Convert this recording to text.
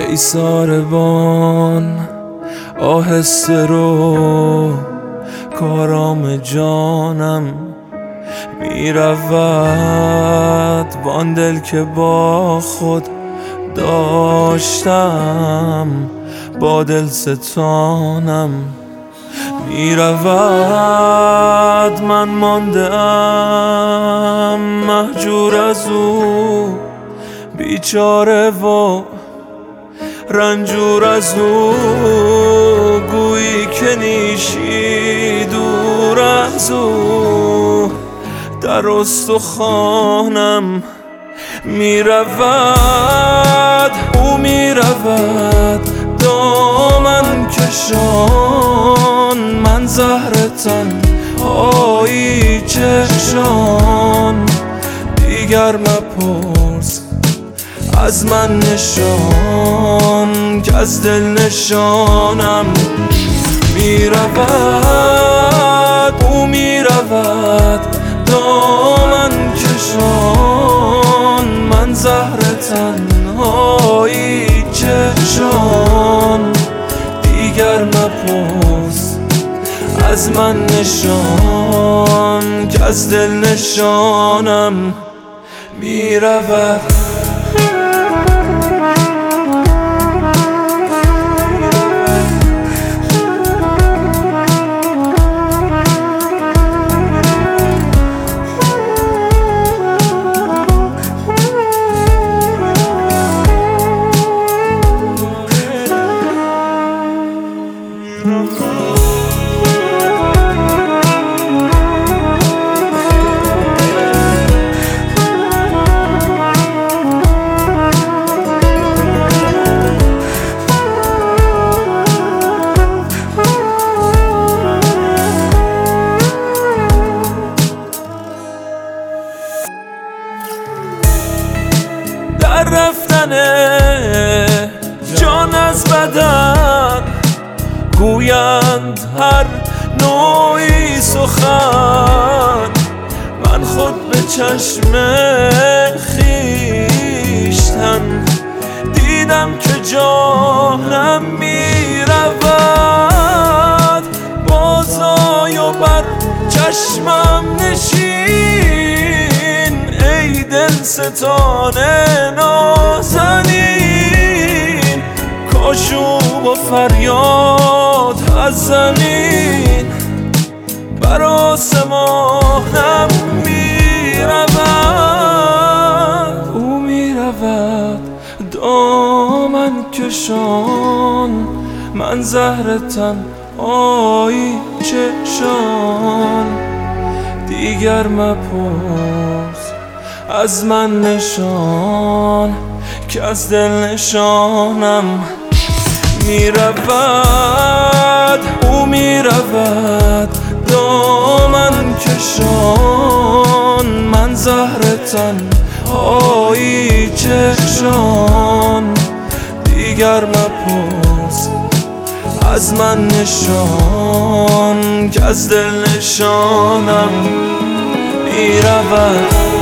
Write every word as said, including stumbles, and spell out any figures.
ای ساربان آهسته رو، کارام جانم میرود وان دل که با خود داشتم، با دل ستانم میرود. من مانده ام مهجور از او، بیچاره و رنجور از او، گویی که نیشی دور از او، در استخوانم میرود. او میرود دامن کشان، من زهر تنهایی چشان، دیگر مپرس از من نشان، که از دل نشانم میرود. او میرود دامن کشان، من زهر تنهایی چشان، دیگر مپرس از من نشان، که از دل نشانم میرود. در رفتن جان از بدن گویند هر نوعی سخن، من خود به چشم خویشتن دیدم که جانم میرود. بازآی و بر چشمم نشین، ای دل ستانه نازنین، کاشوب و فریاد از زمین بر آسمانم میرود. او میرود دامن کشان، من زهر تنهایی چشان، دیگر مپرس از من نشان، که از دل نشانم میرود. او میرود دامن کشان، من زهر تنهایی چشان، دیگر مپرس از من نشان، که از دل نشانم میرود.